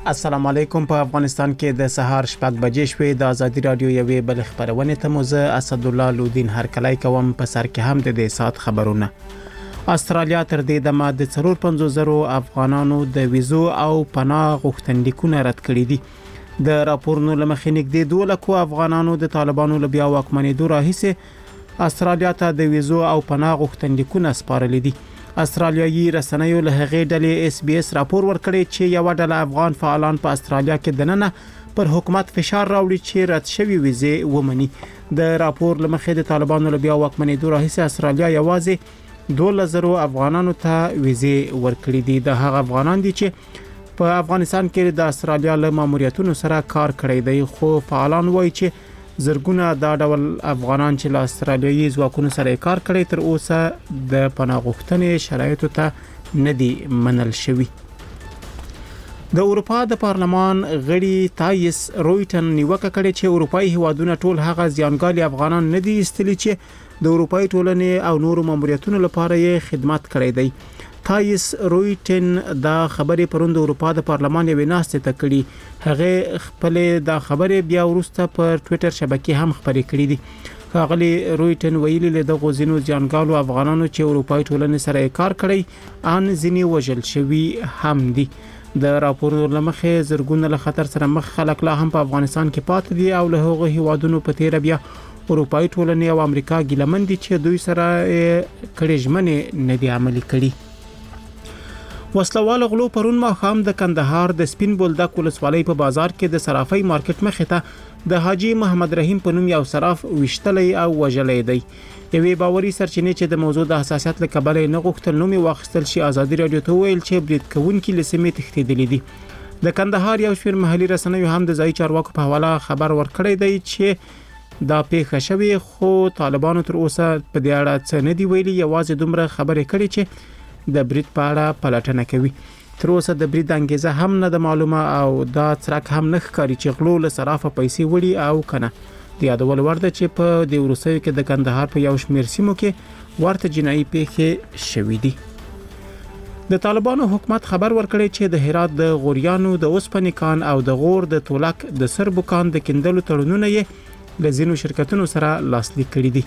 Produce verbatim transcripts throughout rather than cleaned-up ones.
السلام علیکم. په افغانستان کې د سهار شپږ بجې شوې. د ازادي رادیو یوې بل خبرونه ته موزه اسد الله لودین هر کلای کوم. په سر کې هم د دې سات خبرونه. استرالیا تر دې دمه د څلور پنځوس زرو افغانانو د ویزو او پناه غوښتنلیکونه رد کړي دي. د راپورونو لمخې نږدې دوه لکو افغانانو د طالبانو له بیا واکمنېدو راهیسې استرالیا ته د ویزو او پناه غوښتنلیکونه سپارلي دي. استرالیایي رسنیو له هغې ډلې اس بي اس راپور ورکړی چې یو ډله افغان فعالان په استرالیا کې دننه پر حکومت فشار راوړي چې رد شوی ویزې ومني. د راپور لمخې د طالبانو له بیا واکمنېدو راهیسې استرالیا یوازې دوه زره افغانانو ته ویزې ورکړي دي. د هغه افغانان دي چې په افغانستان کې د استرالیا له ماموریتونو سره کار کړی دی، خو فعالان وایي چې زرګونه دا ډول افغانان چې له استرالیایي ځواکونو سره کار کړی تر اوسه د پناه غوښتنې شرایطو ته نه دي منل شوي. د اروپا د پارلمان غړي تایس رویټن نیوکه کړې چې اروپאי هیوادونه ټول هغه ځانګړي افغانان نه دي استلی چې د اروپאי ټولنې او نورو ماموریتونو لپاره یې خدمت کړی دی. تایس رویټن دا خبرې پروند د اروپا د پارلمان یوې ناستې ته کړي. هغه خپل دا خبرې بیا وروسته پر ټوئیټر شبکې هم خبرې کړې دي. ښاغلي رویټن ویلي له دغو ځینو ځانګړو افغانانو چې اروپאי ټولنې سره کار کړی ان ځینې وژل شوي هم دي. د راپورونو لمخې زرګونه له خطر سره مخ خلک لا هم په افغانستان کې پاتې دي او له هغو هیوادونو په تیر بیا اروپאי ټولنې او امریکا ګیلمن دي چې دوی سره کړي ژمنې نه دي عملي کړي. وسلوال غلو پرون ماښام د کندهار د سپین بولدک ولسوالۍ په بازار کې د صرافۍ مارکیټ مخې ته د حاجی محمد رحیم په نوم یو صراف وشتلی او وژلی دی. یوې باوري سرچینې چې د موضوع د حساسیت له کبله نه غوښتل نوم واخیستل شي ازادي رادیو ته ویل چې برید کوونکي له سیمې تښتېدلي دي. د کندهار یو شمېر محلي رسنیو هم د ځایي چارواکو په حواله خبر ورکړی دی چې دا پیښه شوې، خو طالبانو تر اوسه په دې اړه څه نه دی ویلي. یوازې دومره خبرې کړي چې د برید په اړه پلټنه کوي. تر اوسه د برید انګیزه هم نه ده معلومه او دا څرک هم نه ښکاري چې غلو له صرافه پیسې وړي او کنه. د یادول ور ده چې په د وروستیو کې د کندهار په یو شمېر سیمو کې ورته جنایي پیښې شوې دي. د طالبانو حکومت خبر ورکړی چې د هرات د غوریانو د اوسپنې کان او د غور د تولک د سربو کان د کیندلو تړونونه یې له ځینو شرکتونو سره لاسلیک کړي دي.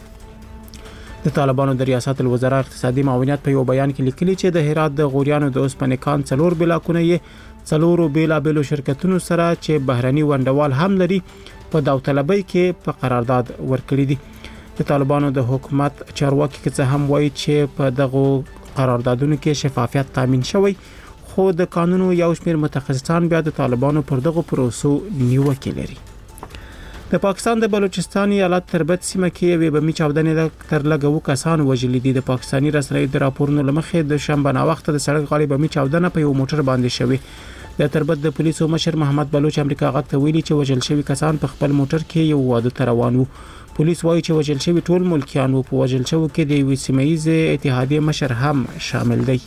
د طالبانو د ریاست الوزرا اقتصادي معاونیت په یو بیان کې لیکلي چې د هرات د غوریانو د اوسپنې کان څلور بلاکونه یې څلورو بیلابیلو شرکتونو سره چې بهرني ونډوال هم لري په داوطلبۍ کې په قرارداد ورکړي دي. د طالبانو د حکومت چارواکي څه هم وایي چې په دغه قراردادونو کې شفافیت تامین شوی، خو د قانونو یو شمېر متخصصان بیا د طالبانو پر دغه پروسو نیوکه لري. د پاکستان د بلوچستان ایالت تربت سیمه کې یوې بمي چاودنې تر لږ کسان وژلي دي. د پاکستاني رسنیو د راپورونو لمخې د شنبه ناوخته د سړک غاړې بمي چاودنه په یو موټر باندې شوې. د تربت د پولیسو مشر محمد بلوچ امریکا غږ ته ویلي چې وژل شوي کسان په خپل موټر کې یو واده ته روان وو. پولیس وایي چې وژل شوي ټول ملکیان وو. په وژل شوو کې د یوې سیمه‌ییزې اتحادیې مشر هم شامل دی.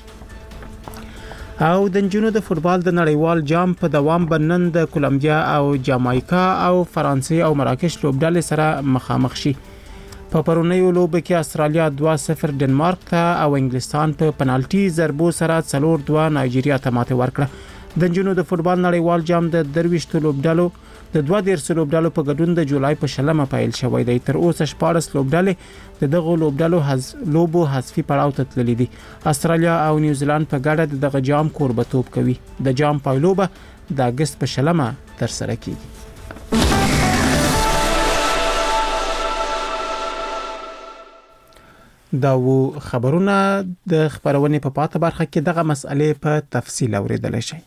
او د نجونو د فوتبال د نړیوال جام په دوام بنن د کولمبیا او جامایکا او فرانسې او مراکش لوبډلې سره مخامخ شي. په پرونیو لوب کې استرالیا دوه صفر ډنمارک ته او انګلستان په پنالټي ضربو سره څلور دوه نایجیریا ته ماته ورکړه. د نجونو د فوتبال نړیوال جام د درويشتو لوبډلو د دوه دیرشو لوبډلو په ګډون د جولای په شلمه پیل شوی دی. تر اوسه شپاړس لوبډلې د دغه لوبډلو حذ لوبو حذفي پړاو ته تللي دي. استرالیا او نیوزیلند په ګډه د دغه جام کوربتوب کوي. د جام پایلوبه د اگست په شلمه تر سره کیږي. دا و خبرونه د خبرونه په پاته برخه کې دغه مسئله په تفصیل اوریدل شي.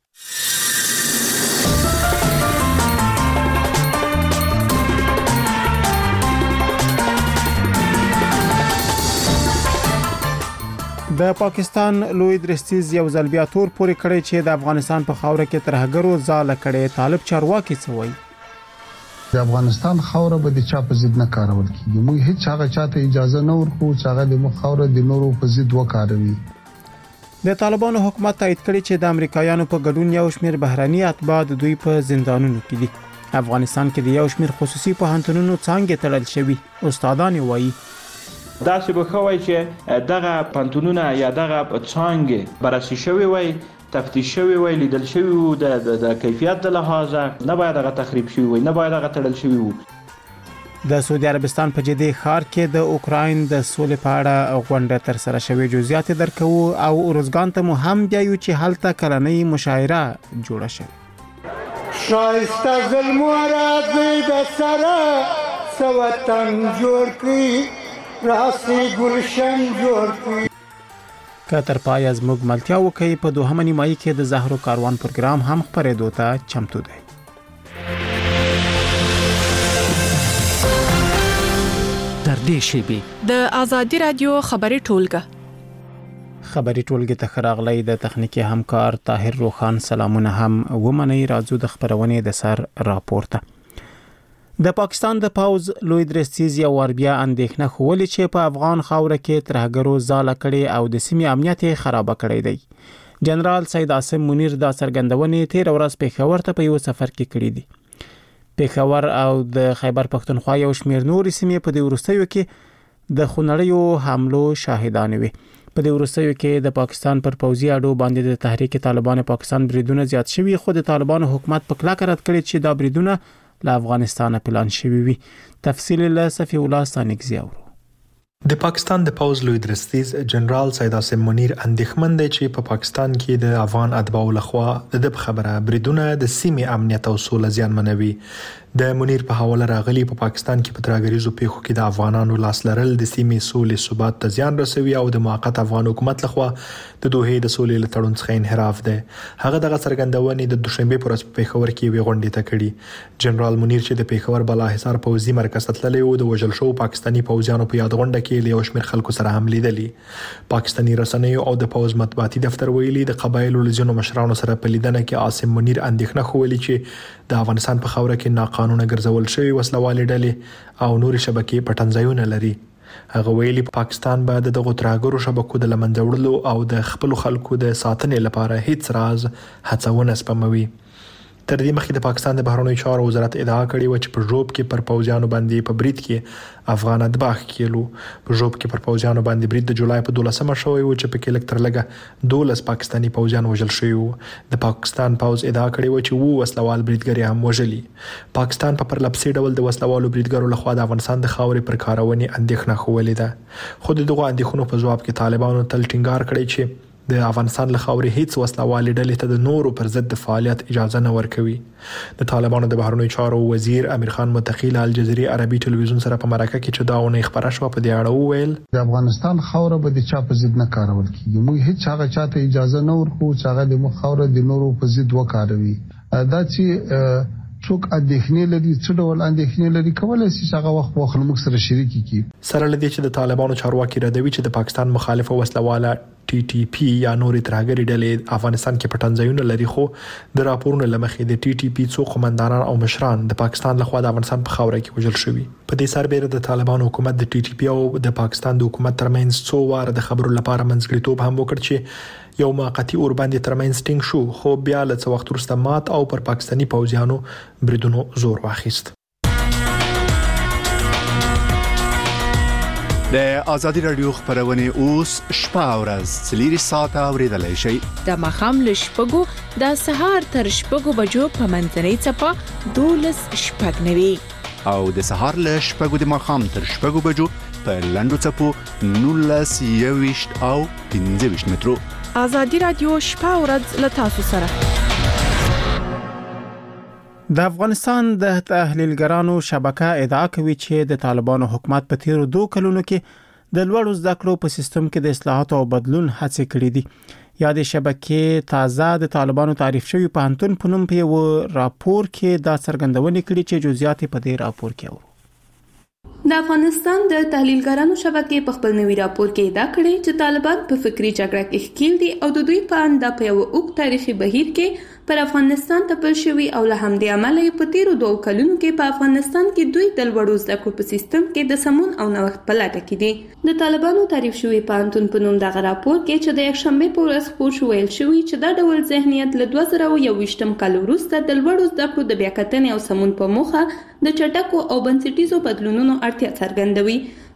د پاکستان لوی درستیز یو ځل بیا تور پورې کړی چې د افغانستان په خاوره کې ترهګرو ځاله کړي. طالب چارواکي څه وایي؟ د افغانستان خاوره به د چا په ضد نه کارول کیږي. موږ هیڅ هغه چاته اجازه نه ورکوو چې هغه د موږ خاوره د نورو په ضد وکاروي. د طالبانو حکومت تایید کړی چې د امریکایانو په ګډون یو شمېر بهرني اتباع د دوی په زندانونو کې دي. افغانستان کې د یو شمېر خصوصي پوهنتونونو څانګې تړل شوي. استادان وایي دا چې به خوای چې دغه پنتونونه یا دغه څانګې بررسي شوی وای تفتیش شوی وي، لیدل شوی وو، د کیفیت د لحاظه نه باید هغه تخریب شوی وي، نه باید هغه تړل شوی وو. د سعودي عربستان په جدي ښار کې د اوکراین د سولې په اړه غونډه تر سره شوې، جزئیات درکو او ارزګان ته مو هم بیايو چې هلته کلنۍ مشاعره جوړه شوه. شایسته ظلموره دوی د سره سوطن جوړ کړي، راسي ګلشن جوړ کړي. که تر پای زموږ ملتیا وکړي په دوهمه نیمایي کې د زهرو کاروان پروګرام هم خپرېدو ته چمتو دی. در دې شیبې د آزادي رادیو خبري ټولګه خبري ټولګه ته خراغلی د تخنیکی همکار طاهر روخان سلامونه هم ومني. راځو د خبرونې د سر راپورته. د پاکستان د پاوز لوی درستیز یو ور بیا اندېښنه خولې چې په افغان خاوره کې ترهګرو زاله کړي او د سیمې امنیت خراب کړي دی. جنرال سید عاصم منیر دا څرګندونې تیر ورځ پېښور ته په یو سفر کې کړې دي. پېښور او د خیبر پښتونخوا یو شمېر نورې سیمې په دې وروستیو کې د خونړیو حملو شاهدان وي. په دې وروستیو کې د پاکستان پر پوځي اډو باندې د تحریک طالبان پاکستان بریدونه زیات شوي، خو د طالبان حکومت په کلکه رد کړی چې دا بریدونه له افغانستان پلان شوي وي. تفصیل له صفی الله ستانکزی اورو. د پاکستان د پاوز لوی درستیز جنرال سید عاصم منیر اندېښمن دی چې په پاکستان کې د افغان اتباعو لخوا د خبره بریدونه د سیمې امنیت او سوله زیانمنوي. د منیر په حواله راغلي په پاکستان کې په ترهګریزو پیښو کې د افغانانو لاس لرل د سیمې سولې ثبات ته زیان رسوي او د موقت افغان حکومت لخوا د دوحې د سولې لټړون څخه انحراف دی. هغه دغه څرګندونې د دوشنبه پر ورځ په پېښور کې وی غونډه ته کړي. جنرال منیر چې د پېښور بالاحصار پوځي مرکز ته تللی و د وژل شو پاکستاني پوځیانو په یاد غونډه کې له شمیر خلکو سره هم لیدلي. پاکستاني رسنیو او د پوز مطبوعاتي دفتر ویلي د قبایلو لزینو مشرانو سره په لیدنه کې عاصم منیر اندېښنه خولی چې د افغانستان په خاوره کې ناقانونه ګرځول شوی وسلوالې ډلې او نوري شبکې پټنځایونه لري. هغه ویلي پاکستان به د دغه ترهګرو شبکو د لمنځه وړلو او د خپل خلکو د ساتنې لپاره هیڅ راز هڅونه سپموي. تر دې مخکې د پاکستان د بهرنیو چارو وزارت ادعا کړې و چې په ژوب کې پر پوځیانو باندې په برید کې افغان اتباع کېلو. په ژوب کې پر پوځیانو باندې برید د جولای په دولسمه شوی و چې په کې لکتر لګه دولس پاکستاني پوځیان وژل شوی وو. د پاکستان پوځ ادعا کړې و چې وو وسلوال بریدګر هم وژلي. پاکستان په پرلپسې ډول د وسلوالو بریدګرو لخوا د افغانستان د خاورې پر کارونې اندېښنه خولې ده. خو دغه اندېښنو په جواب کې طالبانو تل ټینګار کړی چې د افغانستان له خاورې هیڅ وسلوالې ډلې ته د نورو پر ضد د فعالیت اجازه نه ورکوي. د طالبانو د بهرنیو چارو وزیر امیر خان متقی له الجزیره عربي ټلویزیون سره په مرکه کې چې دا ونه خبره شو په دې اړه وویل د افغانستان خاوره به د چا په ضد نه کارول کیږي. موږ هیڅ هغه چاته اجازه نه ورکو چې هغه د مخ خاوره د نورو په ضد وکاروي. دا چې څوک اندېښنې لري څه ډول اندېښنې لري کولای شي هغه وخت په خپل موږ سره شریک کړي. سره لدی چې د طالبانو چارواکي ردوي چې د پاکستان مخالفه وسلواله ټي ټي پی یا نورې ترهګري ډلې افغانستان کې پټنځایونه لري. خو د راپورونو لمخې د ټي ټي پی څو قومندانان او مشران د پاکستان لخوا د افغانستان په خاوره کې وژل شوي. په دې سربېره د طالبانو حکومت د ټي ټي پی او د پاکستان د حکومت ترمنځ څو واره د خبرو لپاره منځګړیتوب هم وکړ چې یو موقتی اور باندې ترمنځ ټینګ شو، خو بیا له څه وخت وروسته مات او پر پاکستاني پوځیانو بریدونو زور واخیست. د آزادي رادیو خبرونه اوس شپه او ورځ څلور ساعته اوریدلای شئ. د مخام له شپږو د سهار تر شپږو بجو په منځنۍ چپه دولس شپږ نوي او د سهار له شپږو د مخام تر شپږو بجو په لندو چپو نولس یويشت او پنځه ویشت مترو. آزادي رادیو شپه او ورځ له تاسو سره. د افغانستان د تحلیلګرانو شبکه ادعا کوي چې د طالبانو حکومت په تیرو دوه کلونو کې د لوړو زده کړو په سیستم کې د اصلاحاتو او بدلون هڅې کړې دي. یا د شبکې تازه د طالبانو تعریف شوی پوهنتون په نوم په یو راپور کې دا څرګندونې کړې چې جزئیات په دې راپور کې اورو. د افغانستان د تحلیلګرانو شبکې په خپل نوي راپور کې ادعا کړې چې طالبان په فکری جګړه کې ښکیل دي او د دوی په اند په یو اوږد تاریخي بهیر کې پر افغانستان تپل شوی او له همدې امله په تیرو دوه کلونو کې په افغانستان کې دوی د لوړو زده کړو په سیستم کې د سمون او نوښت په لټه کې دي. د طالبانو تعریف شوی پوهنتون په نوم دغه راپور کې چې د یکشنبه په ورځ خپور شو ویل شوی چې دا ډول ذهنیت له دوه زره یوویشتم کال وروسته د لوړو زده کړو د بیاکتنې او سمون په موخه د چټکو او بنسټیزو بدلونونو اړتیا څرګندوي.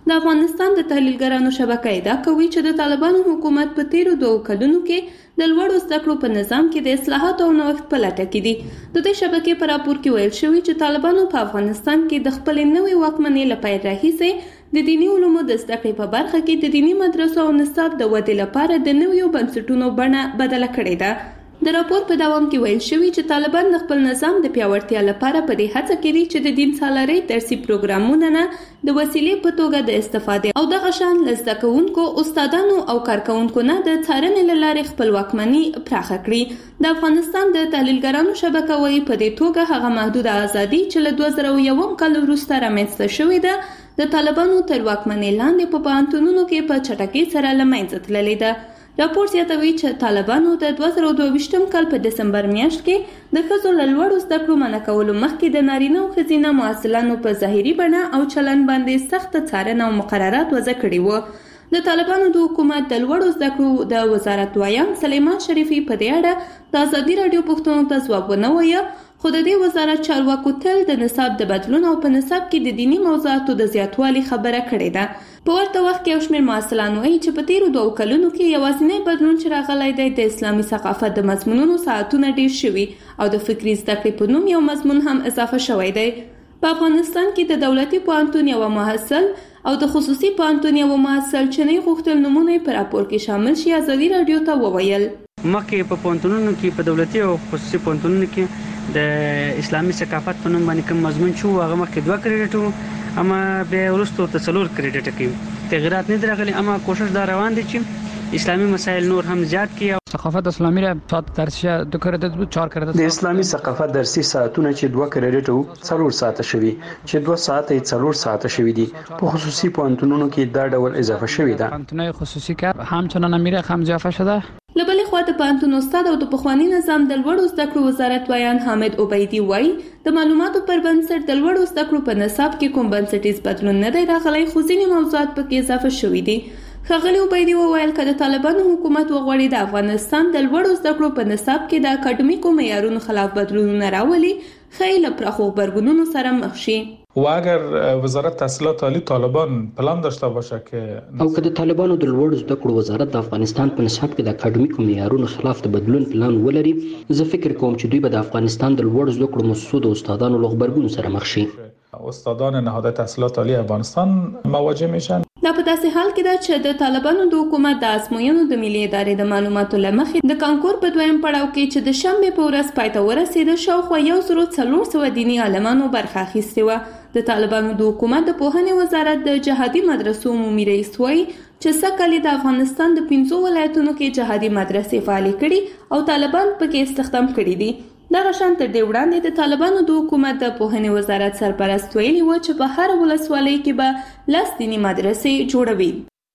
د افغانستان د تحلیلګرانو شبکه ادعا کوي چې د طالبانو حکومت په تیرو دوو کلونو کې د لوړو زده کړو په نظام کې د اصلاحاتو او نوښت په لټه کې دي. د دې شبکې په راپور کې ویل شوي چې طالبانو په افغانستان کې د خپلې نوې واکمنۍ له پیل راهیسې د دیني علومو د زده کړې په برخه کې د دیني مدرسو او نصاب د ودې لپاره د نویو بنسټونو بڼه بدله کړې ده. د راپور په دوام کې ویل شوي چې طالبان د خپل نظام د پیاوړتیا لپاره په دې هڅه کې دي چې د دین سالارۍ درسي پروګرامونه نه د وسیلې په توګه د استفادې او دغه شان له زده کوونکو، استادانو او کارکوونکو نه د څارنې له لارې خپل واکمني پراخه کړي. د افغانستان د تحلیلګرانو شبکه وایي په دې توګه هغه محدوده ازادي چې له دوه زره یو کال وروسته رامنځته شوې ده د طالبانو تر واکمنۍ لاندې په پوهنتونونو کې په چټکۍ سره له منځه تللې ده. راپور زیاتوي چې طالبانو د دوه زره دوه ویشتم کال په دسمبر میاشت کې د ښځو له لوړو زده کړو منع کولو مخکې د نارینه او ښځینه محصلانو په ظاهري بڼه او چلند باندې سخته څارنه او مقررات وضع کړي وو. د طالبانو د حکومت د لوړو زده کړو د وزارت وایان سلیمان شریفي په دې اړه د ازادي راډیو پوښتنو ته ځواب ونه وایه، خو د دې وزارت چارواکو تل د نصاب د بدلون او په نصاب کې د دیني موضوعاتو د زیاتوالي خبره کړې ده. په ورته وخت کې یو شمېر محصلان وایي چې په تیرو دوو کلونو کې یوازینی بدلون چې راغلی دی د اسلامي ثقافت د مضمونونو ساعتونه ډېر شوي او د فکري زده کړې په نوم یو مضمون هم اضافه شوی دی. په افغانستان کې د دولتي پوهنتون یوه محصل او د خصوصي پوهنتون یوه محصل چې نه غوښتل نومونه یې په راپور کې شامل شي ازادي راډیو ته وویل. مخکې په پوهنتونونو کې په دولتي او خصوصي پوهنتونونو کې د اسلامي ثقافت په نوم باندې کوم مضمون چې هغه مخکې دوه کریډټ وو، اما بیا وروسته ته څلور کریډټ کوي. تغیرات نه درغلي، اما کوشش دا روان دي چې اسلامي مسائل نور هم زیات کړي. ثقافت اسلامی را ساعت درسیه دو کریډټ وو، چهار کریډټ. د اسلامي ثقافت درسي ساعتونه چې دوه کریډټ وو څلور ساعته شوي، چې دوه ساعته یې څلور ساعته شوي دي. په خصوصي پوهنتونونو کې دا ډول اضافه شوی ده. پوهنتونونه خصوصي کې همچنان میره هم اضافه شده. له بلې خوا د پوهنتون استاد او د پخواني نظام د لوړو زده کړو وزارت وایان حامد عبیدي وایي د معلوماتو پر بنسټ د لوړو زده کړو په نصاب کې کوم بنسټیز بدلون نه دی راغلی، خو ځینې موضوعات پکې اضافه شوي دي. ښاغلي عبیدي وویل که د طالبانو حکومت وغواړي د افغانستان د لوړو زده کړو په نصاب کې د اکاډمیکو معیارونو خلاف بدلونونه راولي، ښایي له پراخو غبرګونونو سره مخ شي. و اگر وزارت تحصیلات عالی طالبان پلان داشته باشه که او که د طالبانو د لوړو زده کړو وزارت د افغانستان په نصاب کې د اکاډمیکو معیارونو خلاف د بدلون پلان ولري، زه فکر کوم چې دوی به د افغانستان د لوړو زده کړو مؤسسو د استادانو له غبرګون سره مخ شي. استادان نهاد تحصیلات عالی افغانستان مواجه میشن. دا په داسې حال کې ده چې د طالبانو د حکومت د ازموینو د ملي ادارې د معلوماتو له مخې د کانکور په دویم پړاو کې چې د شنبې په ورځ پای ته ورسېده شاوخوا یو زرو څلور سوه دیني عالمانو برخه اخیستې وه. د طالبانو د حکومت د پوهنې وزارت د جهادي مدرسو عمومي رئیس وایي چې سږ کال د افغانستان د پنځو ولایتونو کې جهادي مدرسې فعالې کړي او طالبان پکې استخدام کړي دي. دغه شان تر دې وړاندې د طالبانو د حکومت د پوهنې وزارت سرپرست ویلي و چې په هر ولسوالۍ کې به لس دیني مدرسې جوړوي.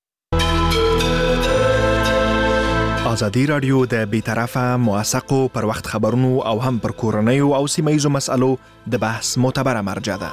ازادي راډیو د بیطرفه موثقو پر وخت خبرونو او هم پر کورنیو او سیمه‌ییزو مسألو د بحث معتبره مرجع ده.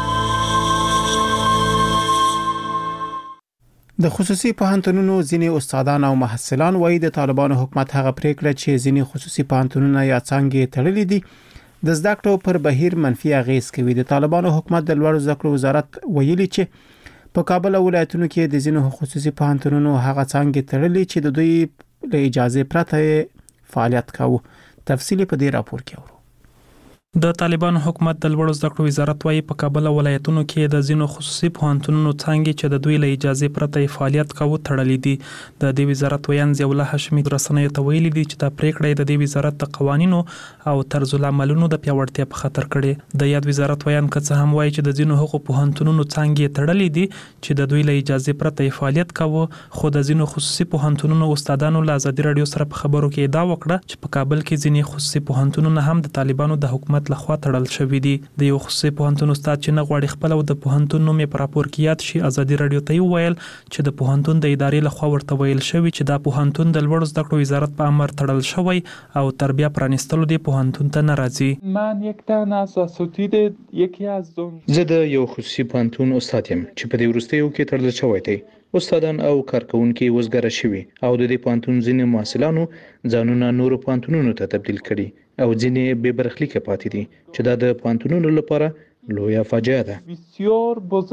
د خصوصي پوهنتونونو ځینې استادان او محصلان وایي د طالبانو حکومت هغه پریکړه چې ځینې خصوصي پوهنتونونه یا څانګې تړلې دي د زده کړو پر بهیر منفي اغیز کوي. د طالبانو حکومت د لوړو زده کړو وزارت ویلي چې په کابل ولایتونو کې د ځینو خصوصي پوهنتونونو هغه څانګې تړلې چې د دوی له اجازه پرته فعالیت کاوه. تفصیل په دې راپور کې اورو. د طالبانو حکومت د لوړو زده کړو وزارت وايي په کابل ولایتونو کې د ځینو خصوصي پوهنتونونو څانګې چې د دوی له اجازه پرته فعالیت کاوه تړلې دي. د دې وزارت ویان ضیاء الله هاشمي رسنیو ته ویلي دي چې دا پریکړه د دې وزارت د قوانینو او طرز العملونو د پیاوړتیا په خطر کړي. د یاد وزارت ویان که څه هم وایي چې د ځینو حقوق پوهنتونونو څانګې تړلې دي چې د دوی له اجازه پرته فعالیت کاوه، خو د ځینو خصوصي پوهنتونونو استادانو له ازادي راډیو سره په خبرو کې ادعا وکړه چې په کابل کې ځینې خصوصي پوهنتونونه هم د طالبانو د حکومت لخوا تړل شوي دي. د یو خصوصي پوهنتون استاد چې نه غواړي خپل او د پوهنتون نوم یې په راپور کې یاد شي ازادي راډیو ته وویل چې د پوهنتون د ادارې لخوا ورته ویل شوی چې دا پوهنتون د لوړو زده کړو وزارت په امر تړل شوی او تر بیا پرانیستلو دی پوهنتون ته نه راځي. من یک دانه از اساتید یکی از دون زه د یو خصوصي پوهنتون استاد یم چې په دې وروستیو کې تړل شوی دی. استادان او کارکونکي وزګاره شوي او د دې پوهنتون ځینې محصلانو ځانونه نورو پوهنتونونو ته تبدیل کړي او ځینې بې برخلیکه پاتې دي چې دا د پوهنتونونو لپاره لویه فاجعه ده. بسیار بزرگ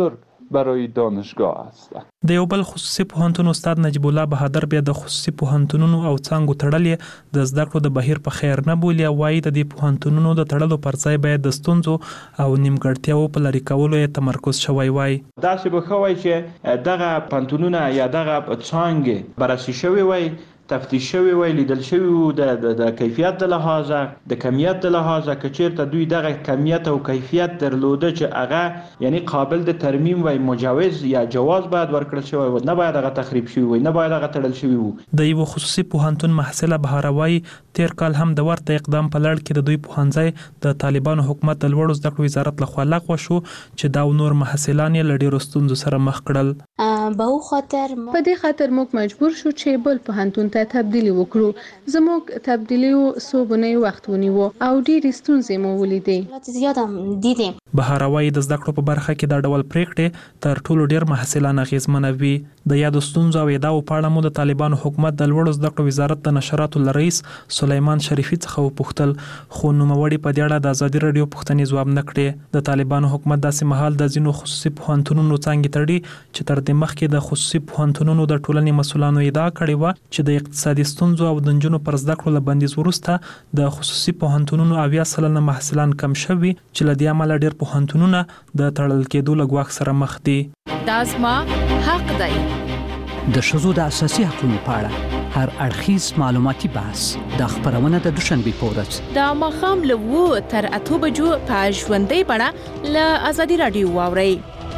برای دانشگاه هستند. د یو بل خصوصي پوهنتون استاد نجیب الله بهادر بیا د خصوصي پوهنتونونو او څانګو تړل د زده کړو د بهیر په خیر نه بولي او وايي د دې پوهنتونونو د تړلو پر ځای باید د ستونزو او نیمګړتیاو په لرې کولو یې تمرکز شوی وای. داسې به ښه وای چې دغه پوهنتونونه یا دغه څانګې بررسي شوي وای، تفتیش شوی وای، لیدل شوی وو د د کیفیت د لحاظه د کمیت د لحاظه که چیرته دوی دغه کمیت او کیفیت درلوده چې هغه یعنی قابل د ترمیم وای، مجوز یا جواز باید ورکړل شوی و، نه باید هغه تخریب شوی وای، نه باید هغه تړل شوی وو. د یو خصوصي پوهنتون محصله بهاروي تیر کال هم د ورته اقدام په لړ کې د دوی پوهنځي د طالبانو حکومت د لوړو زده کړو وزارت لخوا لغوه شو چې دا نور محصلان یې له ډېرو ستونزو سره مخ کړل. به خاطر په دې خاطر موږ مجبور شو چې بل پوهنتون ته تبدیلی وکړو. زموږ تبدیلی صوبونه وخت ونیو او ډېرې ستونزې مو ولیدې. زیاته دیدې. بهاروي د زده کړو په برخه کې دا ډول پریکړې تر ټولو ډېر محصلان اغیزمنوي. د یادو ستونزو او ادعاو په اړه مو د طالبانو حکومت د لوړو زده کړو وزارت د نشراتو رئیس سلیمان شریفي څخه وپوښتل، خو نوموړي په دې اړه د ازادي رادیو پوښتنې ځواب نه کړې. د طالبانو حکومت داسې مهال د ځینو خصوصي پوهنتونونو څانګې تړي چې تر دې مخکې د خصوصي پوهنتونونو د ټولنې مسؤلانو ادعا کړې وه چې د اقتصادي ستونزو او د نجونو پر زده کړو له بندیز وروسته د خصوصي پوهنتونونو اویا سلنه محصلان کم شوي چې له دې امله ډېر پوهنتونونه د تړل کېدو له ګواښ سره مخ دي. دا زما حق دی. د ښځو د اساسي حقوقو په اړه هر اړخیز معلوماتي بحث د خبرونه د دوشنبه په ورځ د ماښام له اوه تر اته بجو په ژوندۍ بڼه له ازادي رادیو واورئ.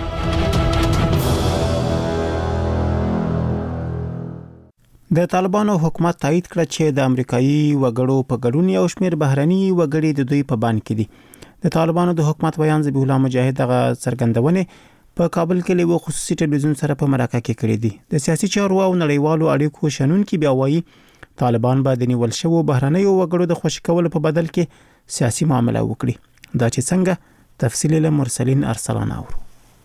د طالبانو حکومت تایید کړ چې د امریکایي وګړو په ګډون یو شمېر بهرني وګړي د دوی په بان کې دي. د طالبانو د حکومت بیان ذبیح الله مجاهد هغه څرګندونه په کابل کې له خصوصي ټلویزیون سره په مرکه کې کړې دي. د سیاسي چارو او نړیوالو اړیکو شنونکي بیا وایي طالبان به د نیول شوو بهرنیو وګړو د خوشي کولو په بدل کې سیاسي معامله وکړي. دا چې څنګه تفصیل له مرسلین ارسلان اورو.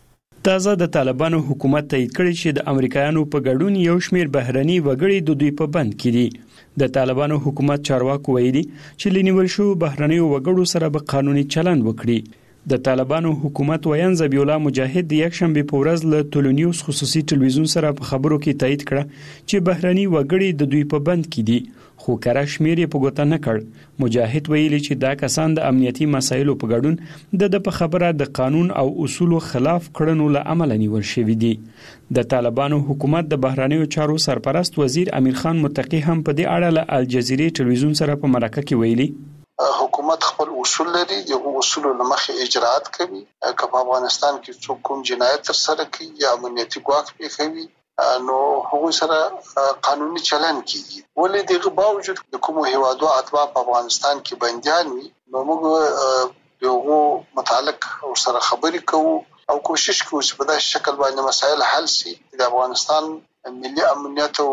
تازه د طالبانو حکومت تایید کړی چې د امریکایانو په ګډون یو شمېر بهرني وګړي د دوی په بند کې دي. د طالبانو حکومت چارواکو ویلي چې لنیول شو بهرنیو وګړو سره به قانوني چلند وکړي. د طالبانو حکومت ویان ذبیح الله مجاهد د یک شنبه په ورځ له ټولنیوز خصوصي ټلویزیون سره په خبرو کې تایید کړه چې بهرني وګړي د دوی په بند کې دي، خو کره شمیر یې په ګوته نه کړ. مجاهد ویلي چې دا کسان د امنیتي مسایلو په ګډون د په خبره د قانون او اصولو خلاف کړنو له امله نیول شوی دي. د طالبانو حکومت د بهرنیو چارو سرپرست وزیر امیر خان متقی هم په دې اړه له الجزیرې ټلویزیون سره په مرکه کې ویلي حکومت خپل اصول لري، د اصولو لمخې اجرات کوي. که په افغانستان کې څوک کوم جنایت تر سره کوي یا امنیتي ګواښ پیښوي نو هغه سره قانوني چلن کیږي. ولې دغه باوجود د کوم هیوادو اتباع په افغانستان کې بنديان وي نو موږ یو متعلق سره خبرې کوو او کوشش کوو چې په داسې شکل باندې مسایل حل شي د افغانستان ملي امنیت او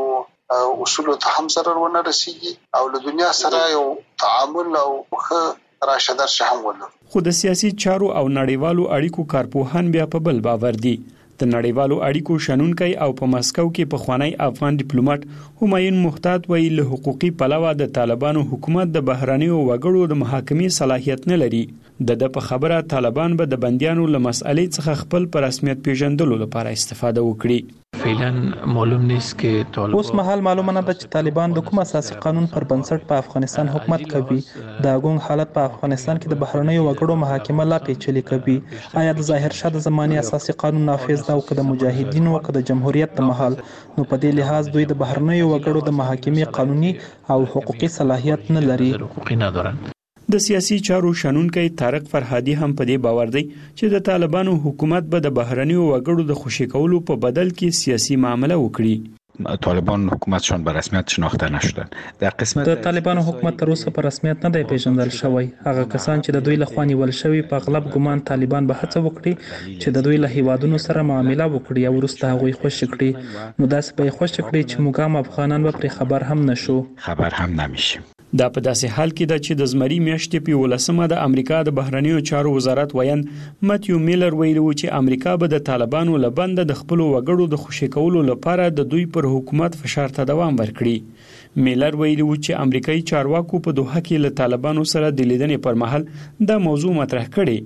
اصولو ته هم ضرر ونه رسیږي او له دنیا سره یو تعامل او ښه راشدار شهم ولر. خو د سیاسي چارو او نړیوالو اړیکو کارپوهان بیا په بل باور دي. د نړیوالو اړیکو شنونکي او په مسکو کې پخوانی افغان ډیپلوماټ همایون محتاط ویل له حقوقي پلوه د طالبانو حکومت د بهرنیو وګړو د محاکمې صلاحیت نه لري. د د په خبره طالبان به د بندیانو له مسئلې څخه خپل پر رسمیت پیژندلو لپاره استفاده وکړي. فعلا معلوم نیست که طالبان اوس مهال معلومه نه ده چې طالبان د کوم اساسي قانون پر بنسټ په افغانستان حکومت کوي. د اګون حالت په افغانستان کې د بهرنیو وګړو محاکمه لا پیچلې کوي. آیا د ظاهر شاه د زماني اساسي قانون نافذ ده او که د مجاهدینو او که د جمهوریت د مهال، نو په دې لحاظ دوی د بهرنیو وګړو د محاکمې قانوني او حقوقي صلاحیت نه لري. حقوقي ندارن. د سیاسي چارو شنونکي طارق فرهادي هم په دې باور دی چې د طالبانو حکومت به د بهرنیو وګړو د خوشي کولو په بدل کې سیاسي معامله وکړي. طالبان حکومت به رسمیت شناخته نشدن. د قسمت د طالبانو حکومت تر اوسه په رسمیت نه دی پیژندل شوی. هغه کسان چې د دوی له خوا نیول شوی په اغلب ګمان طالبان به هڅه وکړي چې د دوی له هیوادونو سره معامله وکړي او وروسته هغوی خوشي کړي. نو داسې به خوشي کړي چې موږ هم افغانان به پر خبر هم نشو. خبر هم نمیشیم. دا په داسې حال کې ده چې د زمري میاشتې په ولسمه د امریکا د بهرنیو چارو وزارت ویان ماتیو میلر ویلي و چې امریکا به د طالبانو له بنده د خپل وګړو د خوشي کولو لپاره د دوی پر حکومت فشار ته دوام ورکړي. میلر ویلي و چې امریکایي چارواکو په دوحه کې له طالبانو سره د لیدنې پر مهال دا موضوع مطرح کړي.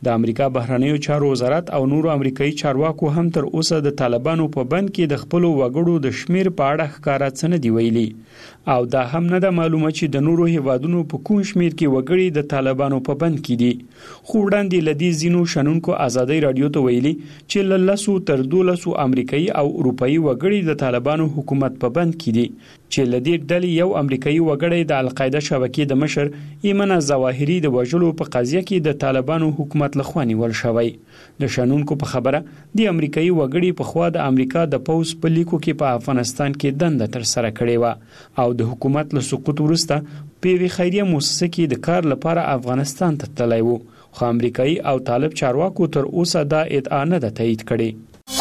د امریکا بهرنیو چارو وزارت او نورو امریکایي چارواکو هم تر اوسه د طالبانو په بند کې د خپل وګړو د شمیر په اړه ښکارا څه نه دی ویلي او دا هم نه د معلومه چې د نورو هیوادونو په کوم شمیر کې وګړي د طالبانو په بند کې دي. خو وړاندې لدی زینو شنونکو ازادي رادیو ته ویلي چې للسو تر دولسو امریکایي او اروپایي وګړي د طالبانو حکومت په بند کې دي چې لدی ډلې یو امریکایي وګړی د القاعده شبکې د مشر ایمن الظواهری د وژلو په قضیه کې د طالبانو حکومت لخوا نیول شوی. د شنونکو په خبره د امریکایي وګړي په خوا د امریکا د پوز په لیکو کې په افغانستان کې دنده تر سره کړې و او د حکومت له سقوط وروسته په وی خیریه مؤسسه کې د کار لپاره افغانستان ته تللی و خو امریکایي او طالب چارواکو تر اوسه دا ادعا نه ده تایید کړې.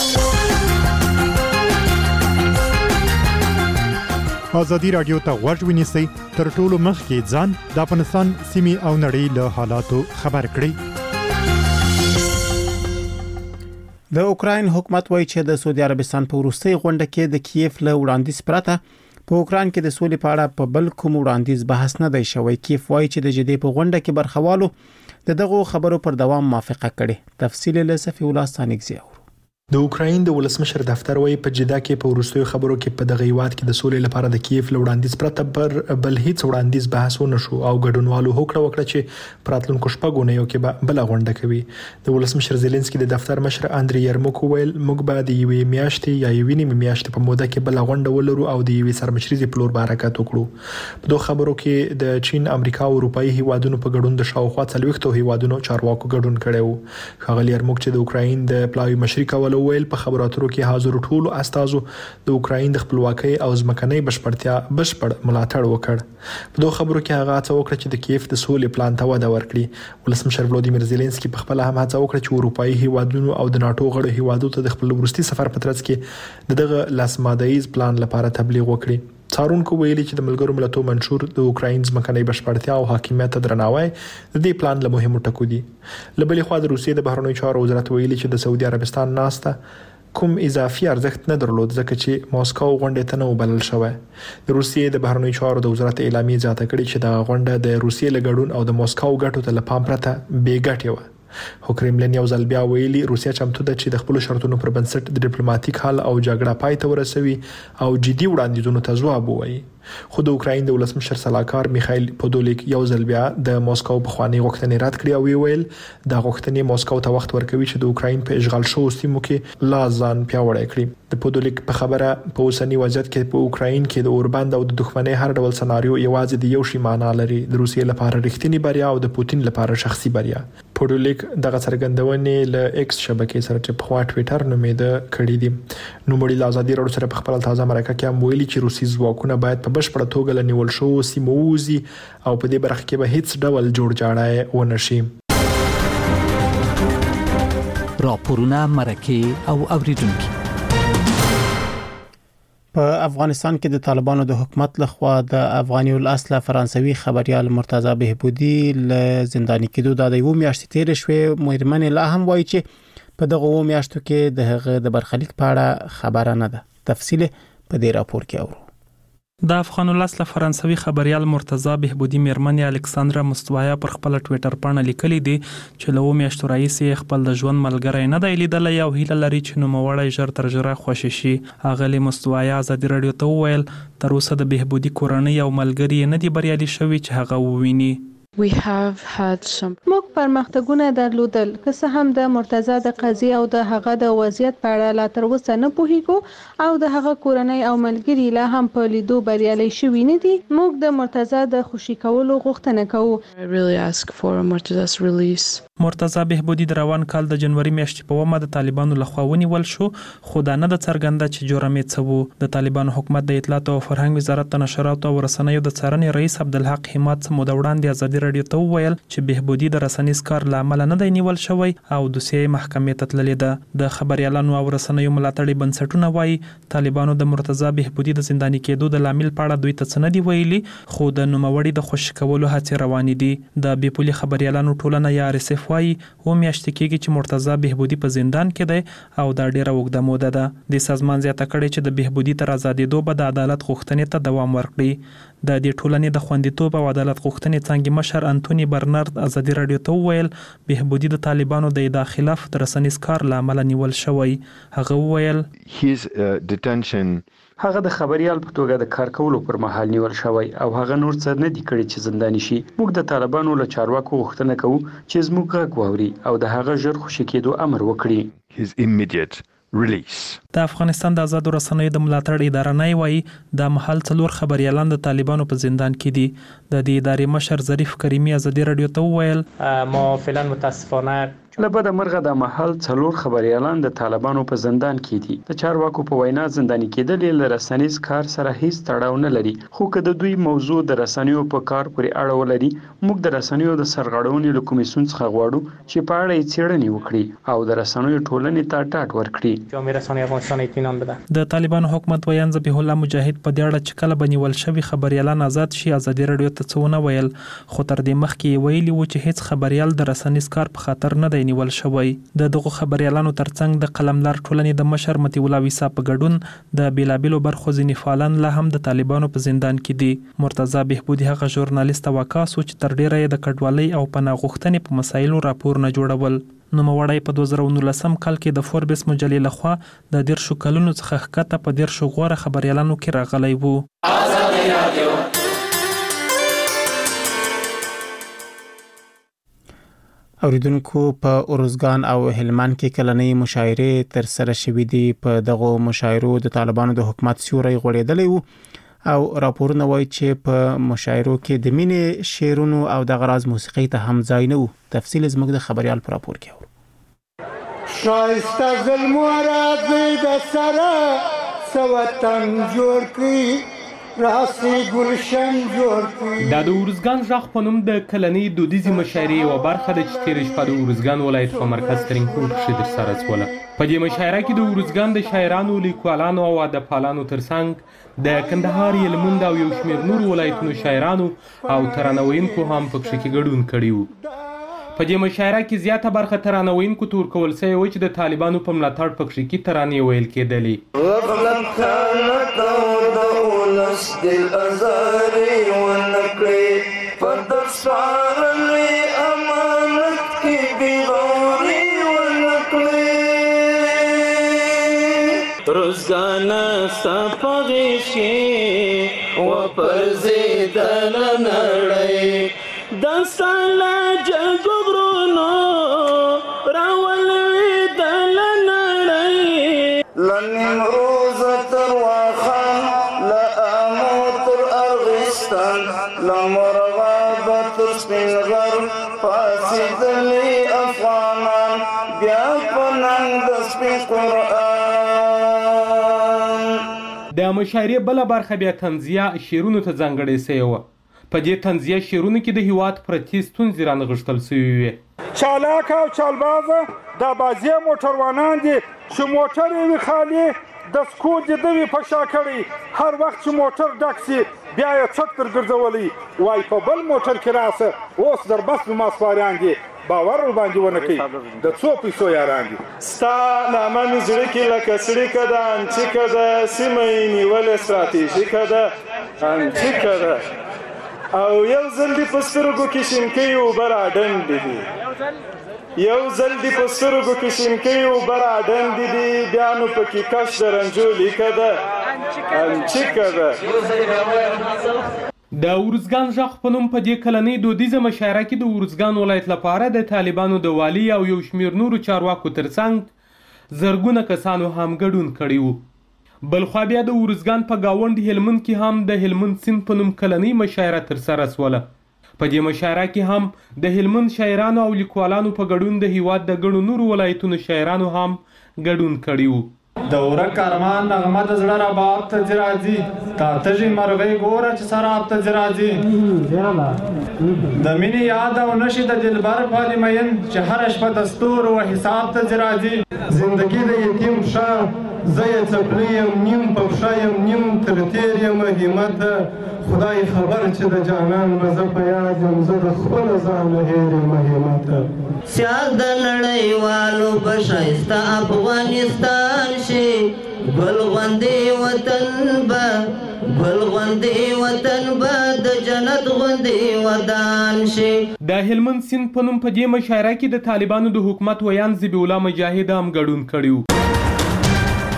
ازادي رادیو ته غوږ ونیسئ تر ټولو مخکې ځان د افغانستان سیمې او نړۍ له حالاتو خبر کړئ. د اوکراین حکومت وایي چې د سعودي عربستان په وروستۍ غونډه کې د کیف له وړاندیز پرته په اوکراین کې د سولې په اړه په بل کوم وړاندیز بحث نه دی شوی. کیف وایي چې د جدي په غونډه کې برخوالو د دغه خبرو پر دوام موافقه کړې. تفصیل له صفی الله ستانکزی. د اوکراین د ولسمشر دفتر وایي په جده کې په وروستیو خبرو کې په دغه هیواد کې د سولې لپاره د کیف له وړاندیز پرته پر بل هیڅ وړاندیز بحث ونه شو او ګډونوالو هوکړه وکړه چې پراتلونکو شپږو نه یو کې به بل غونډه کوي. د ولسمشر زيلنسکي د دفتر مشر اندري يرموک ویل موږ به د یوې میاشتې یا یوې نیمې میاشتې په موده کې بل غونډه ولرو او د یوې سرمشريزي پلور حرکت وکړو. په دوه خبرو کې د چین، امریکا او اروپאי هیوادونو په ګډون د شاوخوا څلويختو هیوادونو چارواکو ګډون کړو. خغلی يرموک چې د اوکراین د پلاوی مشري کول ویل په خبراتو کې حاضر ټولو استازو د اوکراین د خپلواکۍ او ځمکنۍ بشپړتیا بشپړ ملاتړ وکړ. په دوه خبرو کې هغه څه وکړه چې د کیف د سولې پلان ته وده ورکړي. ولسمشر ولودیمیر زيلنسکي په خپل هم هڅه وکړه چې اروپאי هیوادونو او د ناتو غړو هیوادونو ته د خپل ورستي سفر په ترڅ کې دغه لاسمادهیز پلان لپاره تبلیغ وکړي. څارونکو ویلي چې د ملګرو ملتونو منشور د اوکراین ځمکنۍ بشپړتیا او حاکمیت درناوی د دې پلان له مهمو ټکو دي. له بلې خوا د روسیې د بهرنیو چارو وزارت ویلي چې د سعودي عربستان ناسته کوم اضافي ارزښت نه درلود ځکه چې ماسکو غونډه ته نه وبلل شوی. د روسیې د بهرنیو چارو د وزارت اعلامیه زیاته کړې چې د غونډه د روسیې لګړون او د ماسکو ګټو ته لپام پرته بې ګټه و. خو کرملین یو ځل بیا ویلي روسیا چمتو ده چې د خپل شرطونو پر بنسټ د ډیپلوماټیک حل او جګړه پای ته ورسوي او جدي وړاندیزونو ته ځواب ووایي. خو د اوکراین د ولسمشر سلاکار میخایل پودولیک یو ځل بیا د ماسکو په خواني غوښتنې رد کړې او ویل د غوښتنې ماسکو ته وخت ورکوي چې د اوکراین په اشغال شوو سیمو کې لا ځان پیاوړی کړي. د پودولیک په خبره په اوسنی وضعیت کې په اوکراین کې د اوربند او د دښمنۍ هر ډول سناریو یوازې د یو شی معنا لري، د روسیې لپاره رښتینی بریا او د پوتین لپاره شخصي بریا. پودولیک دغه څرګندونې له ایکس شبکې سره چې په خوا ټوئیټر نومېده کړې دي. نو مړي ازادي راډیو سره په خپل تازه مرکه کې هم ویلي چې روسي ځواکونه باید په بشپړه توګه لنیول شو سیمو وزي او په دې برخه کې به هیڅ ډول جوړ جاړی ونه شي. راپورونه مرکه او اوریدونکو. په افغانستان کې د طالبانو د حکومت لخوا د افغاني الاصل فرانسوي خبريال مرتضی بهبودي له زنداني کېدو د یو میاشتې تیر شوې. مېرمن لا هم وایي چې په دغه و میاشتو کې د هغه د برخلیک په اړه خبره نه ده. تفصیل په دې راپور کې اورو. د افغان الاصل فرانسوي خبريال مرتضی بهبودي مېرمن الکساندرا مستوایا پر خپل ټوئیټر باندې لیکلي دي چې له و میاشتو راهیسې خپل د ژوند ملګری نه دی لیدلی او هیله لري چې نوموړی ژر تر ژره خوشی شي. اغلی مستوایا ازادي رادیو ته وویل تر اوسه د بهبودي کورنۍ او ملګری نه دي بریالي شوي چې هغه وویني. We have had some موږ پرمختګونه درلودل که څه هم د مرتضی د قضیې او د هغه د وضعیت په اړه لا تر اوسه نه پوهیږو او د هغه کورنۍ او ملګري لا هم په لیدو بریالي شوي نه دي. موږ د مرتضی د خوشي کولو غوښتنه کوو. I really ask for Murtaza's release. مرتضی بهبودي د روان کال د جنوري میاشتې په ومه د طالبانو لخوا ونیول شو خو دا نه د څرګنده چې جرم یې څه وو. د طالبانو حکومت د اطلاعات او فرهنګ وزارت د نشراتو او رسنیو د څارنې رئیس عبدالحق حماد څه موده وړاندې ازادي رادیو ته وویل چې بهبودي د رسنیز کار له امله نه دی نیول شوی او دوسیه محکمې ته تللې ده. د خبريالانو او رسنیو ملاتړي بنسټونه وایي طالبانو د مرتضی بهبودي د زنداني کېدو د لامل په اړه دوی ته څه نه دی ویلي خو د نوموړي د خوشي کولو هڅې روانې دي. د بیپولي خبريالانو ټولنه یا آر اس اف وایي و میاشتې کېږي چې مرتضی بهبودي په زندان کې دی او دا ډیره اوږده موده ده. د سازمان زیاته کړې چې د بهبودي تر آزادېدو به د عدالت غوښتنې ته دوام ورکړي. د دې ټولنې د خوندیتوب او عدالت غوښتنې څنګه مشر مشر انټونی برنارد ازادي رادیو ته وویل بهبودي د طالبانو د ادعا خلاف د رسنیز کار لامل نیول شوی. هغه وویل his uh, detention هغه د خبريال په توګه د کار کولو پر مهال نیول شوی او هغه نور څه نه دي کړی چې زنداني شي. موږ د طالبانو له چارواکو غوښتنه کوو چې زموږ غږ واوري او د هغه ژر خوشي کېدو امر وکړي. his immediate release. د افغانستان د آزادو رسنیو د ملاتړ اداره نه وایي د محل څلور خبريالان د طالبانو په زندان کې دي. د دې ادارې مشر ظریف کریمي ازادي رادیو ته وویل ما فعلا متاسفانه لبد مرغه د محل څلور خبريالان د طالبانو په زندان کې دي. د چارواکو په وینا زنداني کېدل له رسنیز کار سره هیڅ تړاو نه لري، خو که د دوی موضوع د رسنیو په کار پورې اړه ولري موږ د رسنیو د سرغړونې له کمیسیون څخه غواړو چې په اړه یې څېړنې وکړي او د رسنیو ټولنې ته ډاډ ورکړي. جامعه رسنۍ افغانستان اطمینان بده. د طالبانو حکومت ویان ذبیح الله مجاهد په دې اړه چې کله بنیول شوی خبريالان آزاد شي ازادي رادیو ته څونه ویل، خو تر دې مخکې ویلي و چې هیڅ خبريال د رسنیز کار په خاطر نه دی نیول شوی. د دغه خبريالانو ترڅنګ د قلمدار ټولنې د مشر متي الله ویسا په ګډون د بیلابیلو برخو ځینې فعالان لا هم د طالبانو په زندان کې دي. مرتضی بهبودي هغه ژورنالیست وکاس چې تر ډیره یې د کډوالۍ او پناه غوښتنې په مسایلو راپور نه جوړول. نوموړی په دوه زره نولسم کال کې د فوربس مجلې لخوا د دیرشو کلونو څخه ښکته په دیرشو غوره خبريالانو کې راغلی وو. آزادي رادیو اوریدونکو په اورزګان او هلمند کې کلنۍ مشاعرې تر سره شوې دي. په دغه مشاعرو د طالبانو د حکومت سیوری غوړېدلی وو او راپورونه وایي چې په مشاعرو کې د مینې شعرونو او د غراز موسیقي ته هم ځای نه وو. تفصیل زموږ د خبريال پر راپور کې اورو. شایسته زلمو راځي د سره سوتن جوړ کړي راسي ګلشن جوړ کړي. دا د اورزګان ژغ په نوم د کلنۍ دودیزې مشاعرې یوه برخه ده چې تېره شپه د اورزګان ولایت په مرکز ترینکوټ کښې ترسره شوله. په دې مشاعره کې د اورزګان د شاعرانو، لیکوالانو او ادبپالانو ترڅنګ د کندهار، هلمند او یو شمېر نورو ولایتونو شاعرانو او ترانه ویونکو هم په کښې کې ګډون کړي وو. په دې مشاعره کې زیاته برخه ترانه ویونکو ته ورکول سوې وه چې د طالبانو په ملاتړ په کښې کې ترانې ویل کېدلې. ولس دل ازاري ونکړي پر در سوارلي امانت کې بیغوري ونکړي. روزګانه سپغېشي و پر زیدل نړۍ د ساله جګو غرونو راولوي دل نړۍ لنیم روزه تر واخان لمرغاب تر سپین غر فاسدلی افغانان بیا پننګ د سپین قرآن. د مشاعرې بله برخه بیا تنزیه شعرونو ته ځانګړې سوې وه. په دې تنزیه شعرونو کې د هیواد پرتې ستونزې رانغښتل سوې وې. چالاک او چالبازه دا بازي موټروانان دي چې موټر یې وي خالي د سکو دې دوی په شا کړی. هر وخت چې موټر ډک سي بیا یې څټ تر ګرځولی وای په بل موټر کې راسه اوس در بس نو ماسواران دي باور ورباندې ونه کوي د څو پیسو یاران دي. ستا نامه مې زړه کې لکه څړیکه ده انچیکه ده سیمه یې نیولې ستراتیژیکه ده انچیکه ده او یو ځل دې په سترګو کې شینکۍ اوبه راډنډې دي یو ځل دې په سترګو کې شینکۍ اوبه راډنډې دي بیا نو پکې کش د رنجو لیکه ده انچیکه ده. د اورزګان ژغ په نوم په دې کلنۍ دودیزه مشاعره کې د اورزګان ولایت لپاره د طالبانو د والي او یو شمېر نورو چارواکو ترڅنګ زرګونه کسانو هم ګډون کړی وو. بلخوا بیا د اورزګان په گاونډ هلمند کې هم د هلمند سیند په نوم کلنۍ مشاعره ترسره شوله. په دې مشاعره کې هم د هلمند شاعرانو او لیکوالانو په ګډون د هیواد د ګڼو نورو ولایتونو شاعرانو هم ګډون کړی وو. د ورک ارمان نغمه د زړه رباب ته ځي راځي تا تږي مرغۍ ګوره چې سراب ته ځي راځي د مینې یاد او نشي د دلبر پالي مین چې هره شپه د ستورو و حساب ته ځي راځي. زندګي د یتیم پښه زه یې څپلۍ یم نیم په پښه یم نیم تر تېر یم همت خدای خبر چې د جانان به زه په یاد یم زه د خپل ځان نه هېر یم همت. سیال د نړیوالو به ښایسته افغانستان شي ګل غوندې وطن به ګل غوندې وطن به د جنت غوندې ودان شي. د هلمند سیند په نوم په دې مشاعره کې د طالبانو د حکومت ویان ذبیح الله مجاهد هم ګډون کړی و.